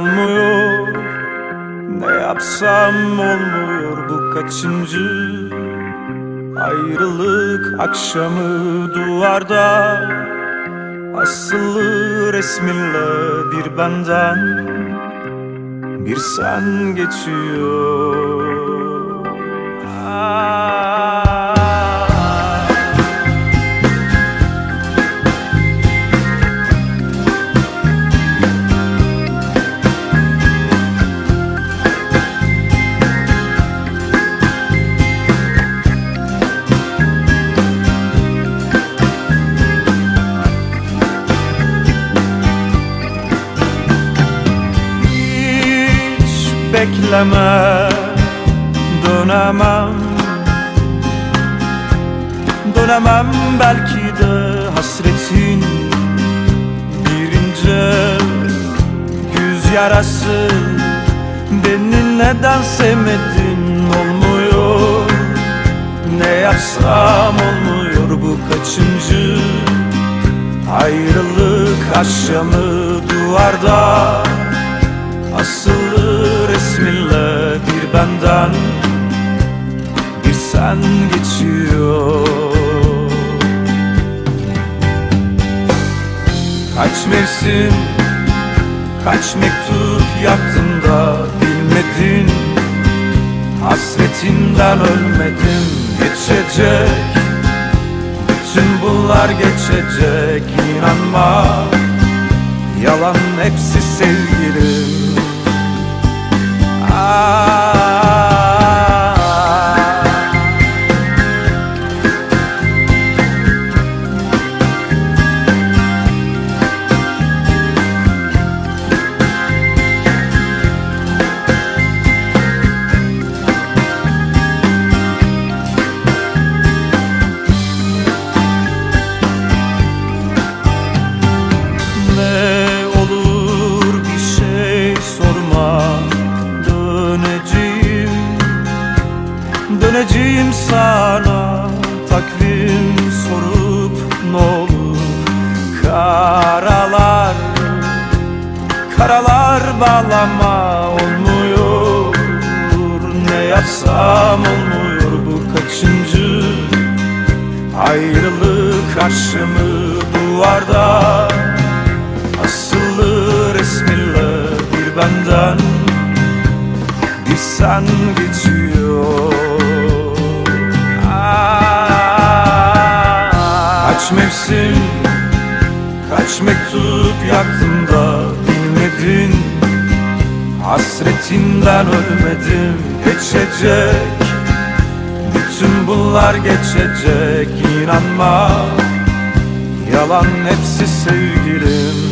olmuyor. Ne yapsam olmuyor, bu kaçıncı ayrılık akşamı. Duvarda asılı resminle bir benden bir sen geçiyor. Bekleme, dönemem, dönemem belki de hasretin bir ince güz yarası. Beni neden sevmedin olmuyor, ne yapsam olmuyor, bu kaçıncı ayrılık akşamı. Duvarda asılı resminle bir benden bir sen geçiyor. Kaç mevsim, kaç mektup yaktım da bilmedin. Hasretinden ölmedim, geçecek, bütün bunlar geçecek. İnanma, yalan hepsi sevgilim. Döneceğim sana, takvim sorup ne olur. Karalar, karalar bağlama olmuyor. Ne yapsam olmuyor, bu kaçıncı ayrılık akşamı. Duvarda asılı resminle bir benden bir sen geçiyor. Kaç mevsim, kaç mektup yaktım da bilmedin. Hasretinden ölmedim, geçecek, bütün bunlar geçecek. İnanma, yalan hepsi sevgilim.